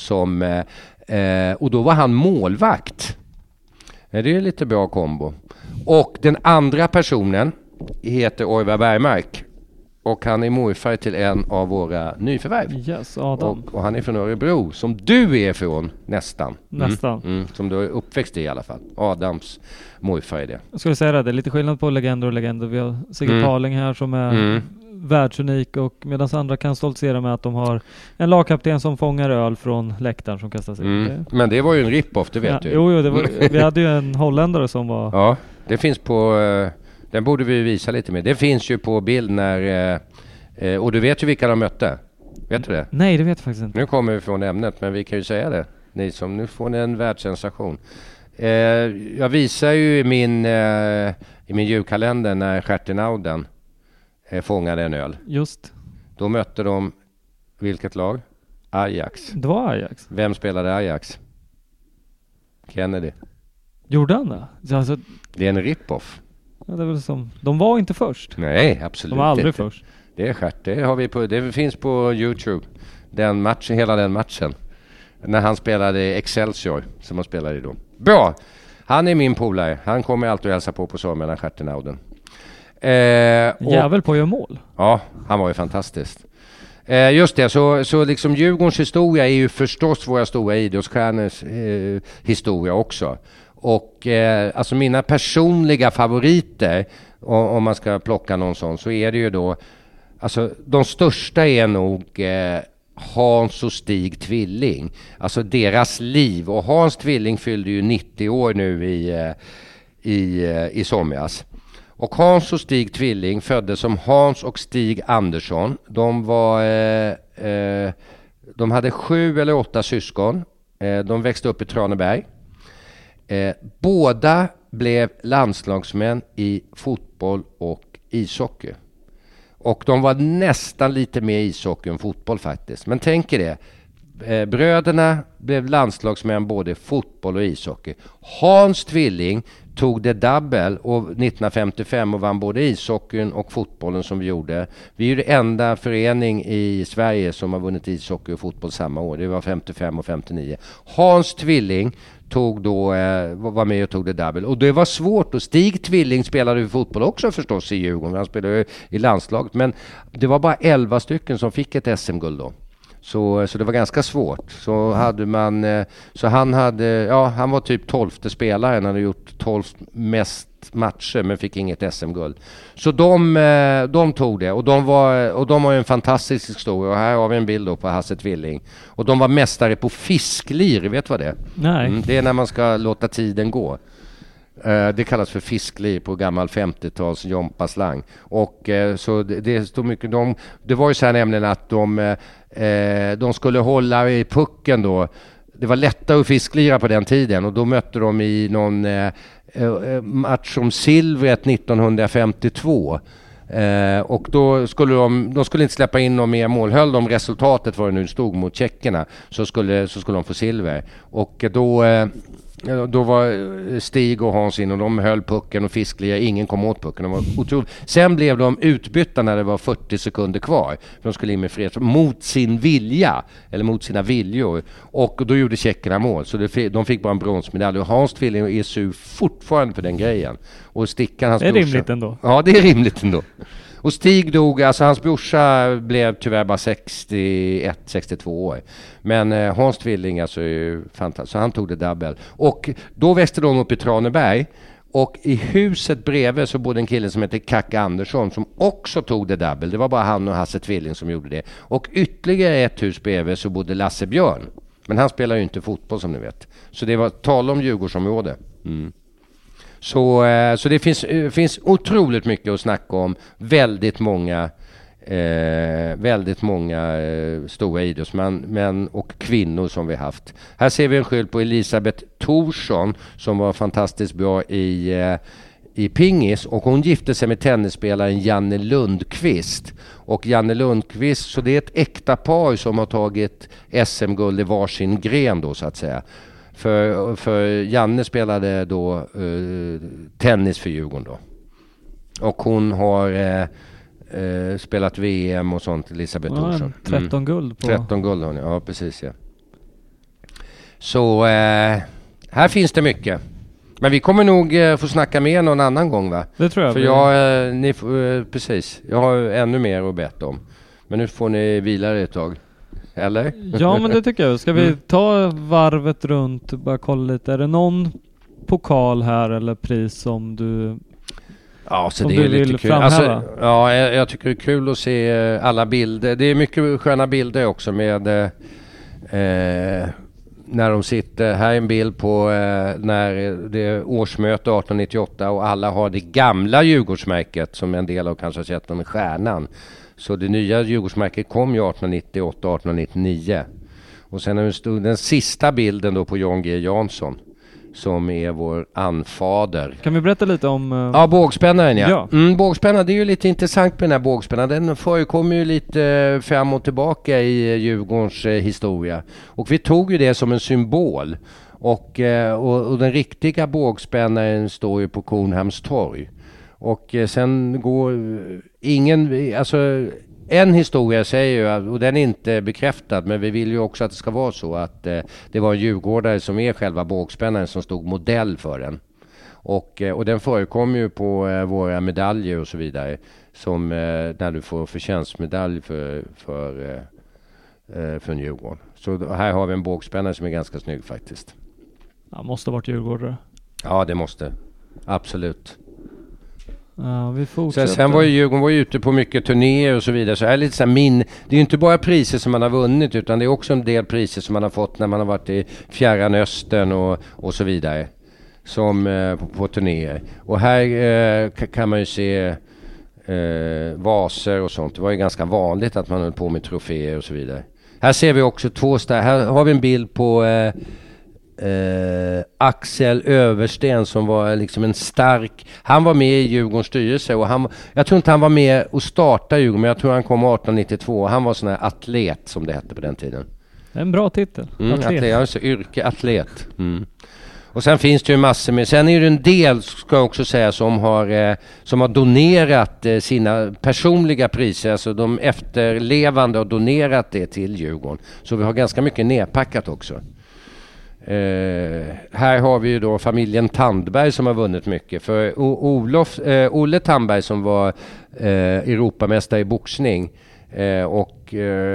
och då var han målvakt. Det är lite bra kombo. Och den andra personen heter Orvar Bergmark. Och han är morfar till en av våra nyförvärv. Yes, Adam. Och han är från Örebro, som du är från nästan. Nästan. Som du är uppväxt i alla fall. Adams morfar är det. Jag skulle säga det är lite skillnad på legender och legender. Vi har Sigge Parling här som är världsunik, och medan andra kan stoltsera med att de har en lagkapten som fångar öl från läktaren som kastas ut. Men det var ju en rip-off, det vet du. Jo, vi hade ju en holländare som var... Ja, det finns på... Den borde vi visa lite mer. Det finns ju på bild när... och du vet ju vilka de mötte. Vet du det? Nej, det vet jag faktiskt inte. Nu kommer vi från ämnet, men vi kan ju säga det. Nu får ni en världssensation. Jag visar ju i min julkalender när Stjärtenauden fångade en öl. Just. Då mötte de vilket lag? Ajax. Det var Ajax. Vem spelade Ajax? Kennedy. Gjorde han det? Alltså... Det är en rip-off. Ja, det är väl som... De var inte först. Nej, absolut. De var aldrig inte först. Det är stjärt. Det finns på YouTube. Hela den matchen. När han spelade Excelsior, som han spelade i då. Bra! Han är min polare. Han kommer alltid att hälsa på sommarna, Stjärtenauden. Jävel på att göra mål. Ja, han var ju fantastiskt. Just det, så liksom Djurgårdens historia är ju förstås våra stora idrottsstjärnors historia också. Och alltså mina personliga favoriter, om man ska plocka någon sån, så är det ju då, alltså de största är nog Hans och Stig Tvilling. Alltså deras liv. Och Hans Tvilling fyllde ju 90 år nu i somras. Och Hans och Stig Tvilling föddes som Hans och Stig Andersson. De hade 7 eller 8 syskon. De växte upp i Traneberg. Båda blev landslagsmän i fotboll och ishockey. Och de var nästan lite mer ishockey än fotboll faktiskt. Men tänk er det. bröderna blev landslagsmän både i fotboll och ishockey. Hans tvilling tog det double 1955 och vann både ishockeyn och fotbollen som vi gjorde. Vi är det enda förening i Sverige som har vunnit ishockey och fotboll samma år. Det var 55 och 59. Hans tvilling var med och tog det double. Och det var svårt. Och Stig Tvilling spelade fotboll också förstås i Djurgården. Han spelade i landslaget. Men det var bara 11 stycken som fick ett SM-guld då. Så det var ganska svårt. Så han var typ 12:e spelaren. Han hade gjort 12 mest matcher men fick inget SM-guld. Så de tog det och de har ju en fantastisk historia. Och här har vi en bild då på Hasse Tvilling. Och de var mästare på fisklir, vet du vad det är? Nej. Det är när man ska låta tiden gå. Det kallas för fisklir på gammal 50-tals jompaslang. Och så det stod mycket. Det var ju så här nämligen att de skulle hålla i pucken då. Det var lättare att fisklira på den tiden och då mötte de i någon match om silvret 1952. Och då skulle de skulle inte släppa in någon mer mål. Höll de resultatet var det nu stod mot tjeckerna så skulle de få silver. Och då var Stig och Hans in och de höll pucken och fiskliga. Ingen kom åt pucken. De var otroligt. Sen blev de utbytta när det var 40 sekunder kvar. De skulle in med fred mot sin vilja. Eller mot sina viljor. Och då gjorde tjeckerna mål. Så de fick bara en bronsmedalj. Och Hans Tvilling och ESU fortfarande för den grejen. Och Stickan hans brorsa. Det är rimligt ändå. Ja, det är rimligt ändå. Och Stig dog, alltså hans brorsa blev tyvärr bara 61-62 år. Men Hans Tvilling alltså är ju fantastisk. Så han tog det double. Och då växte de upp i Traneberg. Och i huset bredvid så bodde en kille som heter Kacke Andersson som också tog det double. Det var bara han och Hasse Tvilling som gjorde det. Och ytterligare ett hus bredvid så bodde Lasse Björn. Men han spelar ju inte fotboll som ni vet. Så det var tal om Djurgårdsområde. Mm. Så det finns otroligt mycket att snacka om. Väldigt många stora idrottsmän och kvinnor som vi haft. Här ser vi en skylt på Elisabeth Thorsson som var fantastiskt bra i pingis och hon gifte sig med tennisspelaren Janne Lundqvist. Och Janne Lundqvist, så det är ett äkta par som har tagit SM-guld i varsin gren då så att säga. För Janne spelade då tennis för Djurgården då. Och hon har spelat VM och sånt, Elisabeth Thorsson. 13 guld på. 13 guld har ni, ja precis ja. Så här finns det mycket. Men vi kommer nog få snacka mer någon annan gång va? Det tror jag. För precis, jag har ännu mer att berätta om. Men nu får ni vila ett tag. Eller? Ja, men det tycker jag. Ska vi ta varvet runt och bara kolla lite? Är det någon pokal här eller pris som du så det är lite kul. Alltså, jag tycker det är kul att se alla bilder. Det är mycket sköna bilder också med när de sitter. Här är en bild på när det är årsmöte 1898 och alla har det gamla Djurgårdsmärket som en del av kanske har sett med stjärnan. Så det nya Djurgårdsmärket kom ju 1898-1899. Och sen är den sista bilden då på Jan G. Jansson som är vår anfader. Kan vi berätta lite om... Ja, bågspännaren ja. Bågspännaren, det är ju lite intressant med den här bågspännaren. Den förekommer ju lite fram och tillbaka i Djurgårdens historia. Och vi tog ju det som en symbol. Och den riktiga bågspännaren står ju på Kornhamns torg. Och sen går en historia säger ju, och den är inte bekräftad, men vi vill ju också att det ska vara så att det var en djurgårdare som är själva bågspännaren som stod modell för den. Och den förekommer ju på våra medaljer och så vidare, som när du får förtjänstmedalj för Djurgården. Så här har vi en bågspännare som är ganska snygg faktiskt. Ja, måste ha varit djurgårdare. Ja, det måste. Absolut. Ja, vi fortsätter. Sen var ju Djurgården ute på mycket turnéer och så vidare. Så är lite så här det är ju inte bara priser som man har vunnit, utan det är också en del priser som man har fått när man har varit i Fjärran Östern och så vidare. Som på turnéer. Och här kan man ju se vaser och sånt. Det var ju ganska vanligt att man höll på med troféer och så vidare. Här ser vi också här har vi en bild på Axel Översten som var liksom en stark, han var med i Djurgårdens styrelse och jag tror inte han var med och startade Djurgården, men jag tror han kom 1892 och han var sån här atlet som det hette på den tiden. Det är en bra titel. Alltså yrkeatlet. Och sen finns det ju massor med, sen är det en del, ska jag också säga, som har donerat sina personliga priser, alltså de efterlevande har donerat det till Djurgården. Så vi har ganska mycket nedpackat också. Här har vi ju då familjen Tandberg som har vunnit mycket. För Olle Tandberg som var Europamästare i boxning, och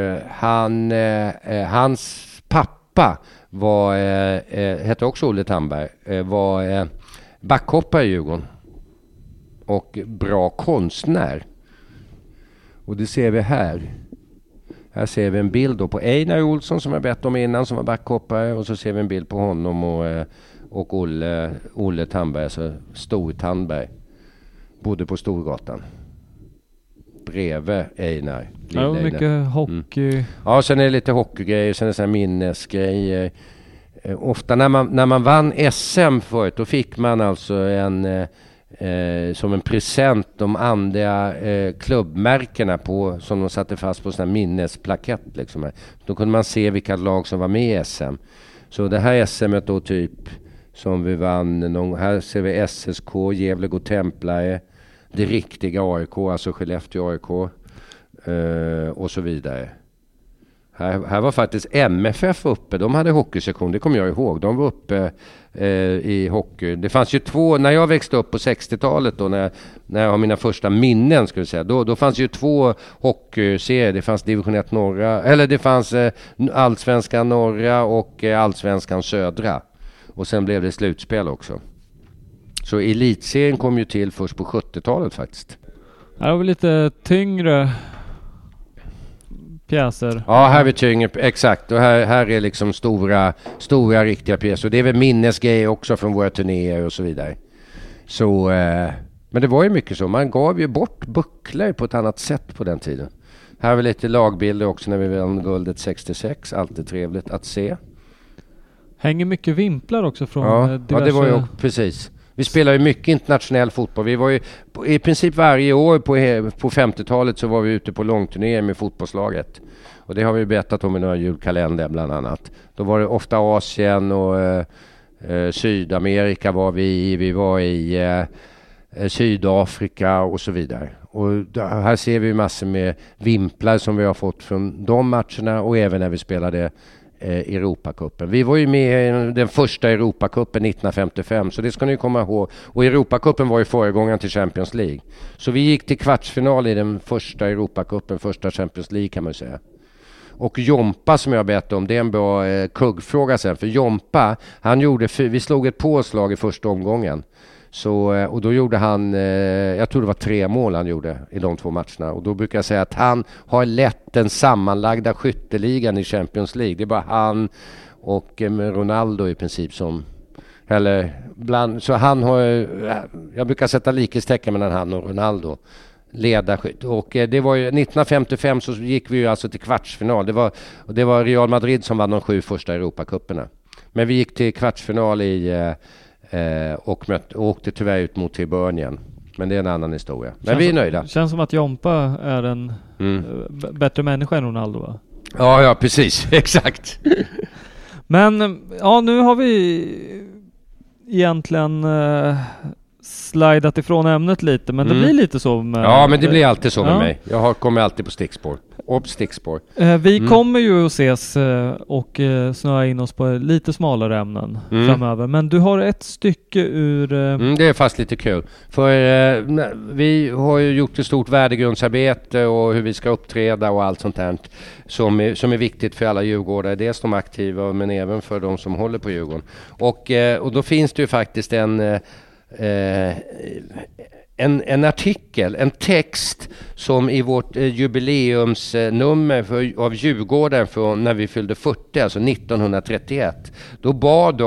hans pappa var, hette också Olle Tandberg, var backhoppare i Djurgården och bra konstnär. Och det ser vi här. Här ser vi en bild då på Einar Olsson som jag bett om innan, som var backhoppare, och så ser vi en bild på honom och Olle Tandberg, alltså Stor Tandberg, bodde på Storgatan bredvid Einar. Ja, mycket hockey. Ja, sen är det lite hockeygrejer, sen är det såna minnesgrejer. Ofta när man vann SM förut, då fick man alltså som en present de andra klubbmärkena på, som de satte fast på sån här minnesplakett liksom. Då kunde man se vilka lag som var med i SM. Så det här SM:et då typ som vi vann, här ser vi SSK, Gävle Godtemplare, det riktiga AIK, alltså Skellefteå AIK, och så vidare. Här var faktiskt MFF uppe. De hade hockeysektion, det kommer jag ihåg. De var uppe i hockey. Det fanns ju två, när jag växte upp på 60-talet då, när jag har mina första minnen, skulle jag säga, då fanns ju två hockeyserier. Det fanns division 1 norra, eller det fanns allsvenskan norra och allsvenskan södra. Och sen blev det slutspel också. Så elitserien kom ju till först på 70-talet faktiskt. Här har vi lite tyngre pjäser. Ja, här är vi tyngre, exakt. Och här är liksom stora riktiga pjäser. Och det är väl minnesgrejer också från våra turnéer och så vidare. Så, men det var ju mycket så. Man gav ju bort bucklor på ett annat sätt på den tiden. Här har vi lite lagbilder också när vi vann guldet 66. Alltid trevligt att se. Hänger mycket vimplar också från diverse... Ja, det var ju också, precis. Vi spelar ju mycket internationell fotboll. Vi var ju i princip varje år på 50-talet så var vi ute på långturnéer med fotbollslaget. Och det har vi berättat om i några julkalender bland annat. Då var det ofta Asien och Sydamerika var vi var i Sydafrika och så vidare. Och här ser vi massor med vimplar som vi har fått från de matcherna, och även när vi spelade Europacupen. Vi var ju med i den första Europacupen 1955, så det ska ni komma ihåg. Och Europacupen var ju föregångaren till Champions League. Så vi gick till kvartsfinal i den första Europacupen, första Champions League kan man säga. Och Jompa som jag berättade om, det är en bra kuggfråga sen. För Jompa, vi slog ett påslag i första omgången. Så, och då gjorde han, jag tror det var 3 mål han gjorde i de 2 matcherna. Och då brukar jag säga att han har lett den sammanlagda skytteligan i Champions League. Det är bara han och Ronaldo i princip som, eller bland, så han har, jag brukar sätta likhetstecken mellan han och Ronaldo. Ledarskytt. Och det var ju 1955 så gick vi ju alltså till kvartsfinal. Det var Real Madrid som vann de 7 första Europacuperna. Men vi gick till kvartsfinal och åkte tyvärr ut mot Hibernian. Men det är en annan historia. Men vi är nöjda. Känns som att Jompa är en bättre människa än Ronaldo, va? Ja, precis. Exakt. Men ja, nu har vi egentligen slidat ifrån ämnet lite, men det blir lite så med... Ja, men det blir alltid så med mig. Jag kommer alltid på stickspår. Vi kommer ju att ses och snöa in oss på lite smalare ämnen framöver. Men du har ett stycke ur... det är fast lite kul. För vi har ju gjort ett stort värdegrundsarbete och hur vi ska uppträda och allt sånt där som är viktigt för alla djurgårdare. Dels de aktiva men även för de som håller på Djurgården. Och då finns det ju faktiskt en artikel, en text som i vårt jubileumsnummer av Djurgården från när vi fyllde 40, alltså 1931. Då bad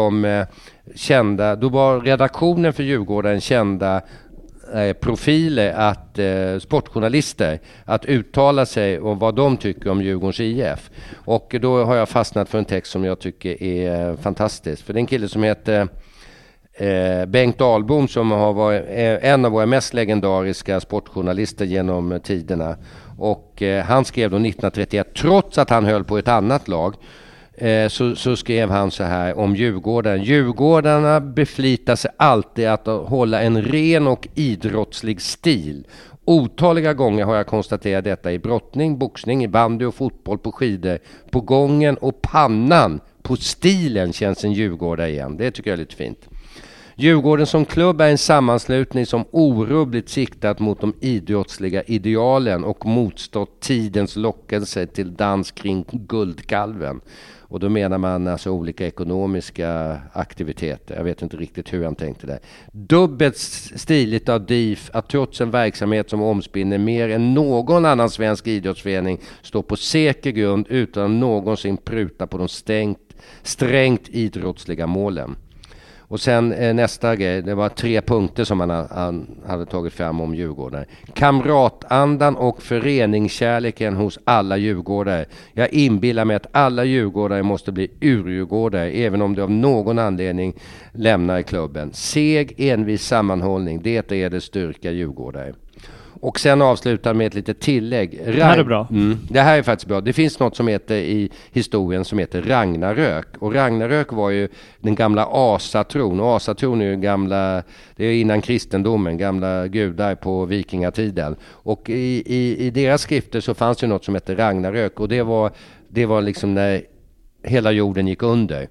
redaktionen för Djurgården kända profiler, sportjournalister, att uttala sig om vad de tycker om Djurgårdens IF. Och då har jag fastnat för en text som jag tycker är fantastisk. För det är en kille som heter Bengt Dahlbom som har varit en av våra mest legendariska sportjournalister genom tiderna. Och han skrev då 1931, trots att han höll på ett annat lag, så skrev han så här om Djurgården. Djurgårdarna beflitar sig alltid att hålla en ren och idrottslig stil. Otaliga gånger har jag konstaterat detta i brottning, boxning, i bandy och fotboll, på skidor. På gången och pannan på stilen känns en djurgårdare igen. Det tycker jag är lite fint. Djurgården som klubb är en sammanslutning som orubbligt siktat mot de idrottsliga idealen och motstått tidens lockelse till dans kring guldkalven. Och då menar man alltså olika ekonomiska aktiviteter. Jag vet inte riktigt hur han tänkte där. Dubbelt stiligt av DIF att trots en verksamhet som omspinner mer än någon annan svensk idrottsförening står på säker grund utan att någonsin pruta på de strängt idrottsliga målen. Och sen nästa grej, det var 3 punkter som han hade tagit fram om Djurgårdare. Kamratandan och föreningskärleken hos alla djurgårdare. Jag inbillar mig att alla djurgårdare måste bli urdjurgårdare, även om de av någon anledning lämnar klubben. Seg, envis sammanhållning, det är det styrka djurgårdare. Och sen avslutar med ett litet tillägg. Det här är bra. Det här är faktiskt bra. Det finns något som heter i historien som heter Ragnarök. Och Ragnarök var ju den gamla asatron. Och asatron är ju gamla, det är innan kristendomen, gamla gudar på vikingatiden. Och i deras skrifter så fanns ju något som heter Ragnarök. Och det var liksom när hela jorden gick under.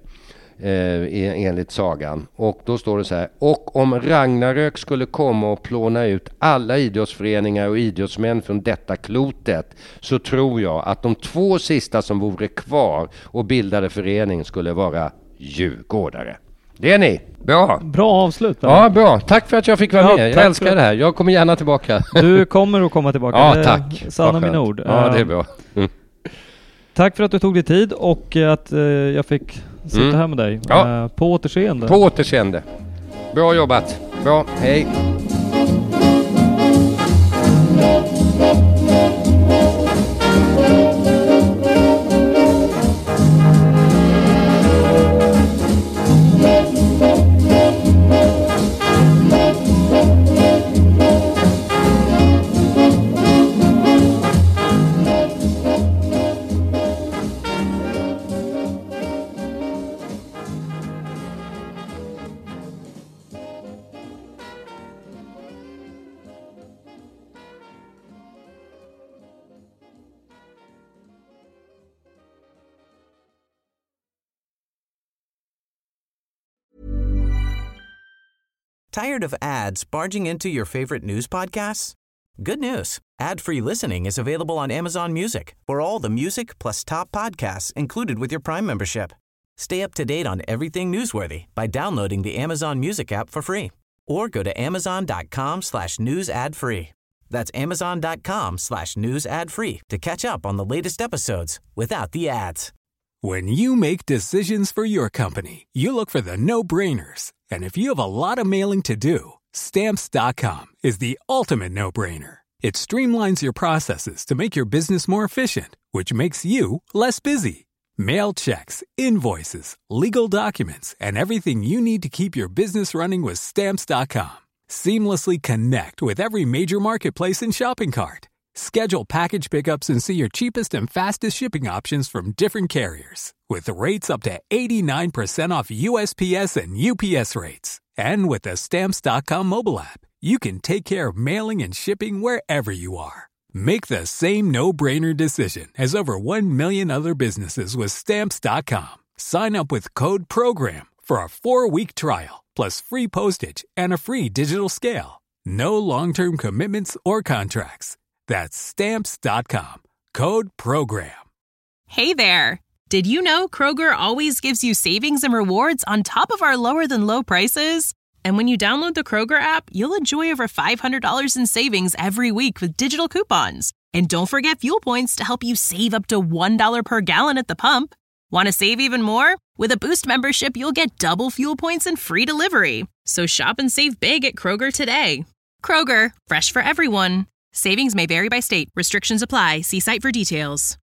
Enligt sagan. Och då står det så här: och om Ragnarök skulle komma och plåna ut alla idrottsföreningar och idrottsmän från detta klotet, så tror jag att de 2 sista som vore kvar och bildade förening skulle vara djurgårdare. Det är ni. Bra avslut. Ja, bra. Tack för att jag fick vara med. Jag älskar det här. Jag kommer gärna tillbaka. Du kommer att komma tillbaka. Ja, tack. Sanna mina ord. Ja, det är bra. Tack för att du tog dig tid och att jag fick sitta här med dig. Ja. På återseende. På återseende. Bra jobbat. Bra. Hej. Tired of ads barging into your favorite news podcasts? Good news. Ad-free listening is available on Amazon Music for all the music plus top podcasts included with your Prime membership. Stay up to date on everything newsworthy by downloading the Amazon Music app for free or go to amazon.com/news ad free. That's amazon.com/news ad free to catch up on the latest episodes without the ads. When you make decisions for your company, you look for the no-brainers. And if you have a lot of mailing to do, Stamps.com is the ultimate no-brainer. It streamlines your processes to make your business more efficient, which makes you less busy. Mail checks, invoices, legal documents, and everything you need to keep your business running with Stamps.com. Seamlessly connect with every major marketplace and shopping cart. Schedule package pickups and see your cheapest and fastest shipping options from different carriers. With rates up to 89% off USPS and UPS rates. And with the Stamps.com mobile app, you can take care of mailing and shipping wherever you are. Make the same no-brainer decision as over 1 million other businesses with Stamps.com. Sign up with code PROGRAM for a 4-week trial, plus free postage and a free digital scale. No long-term commitments or contracts. That's Stamps.com. Code PROGRAM. Hey there. Did you know Kroger always gives you savings and rewards on top of our lower-than-low prices? And when you download the Kroger app, you'll enjoy over $500 in savings every week with digital coupons. And don't forget fuel points to help you save up to $1 per gallon at the pump. Want to save even more? With a Boost membership, you'll get double fuel points and free delivery. So shop and save big at Kroger today. Kroger, fresh for everyone. Savings may vary by state. Restrictions apply. See site for details.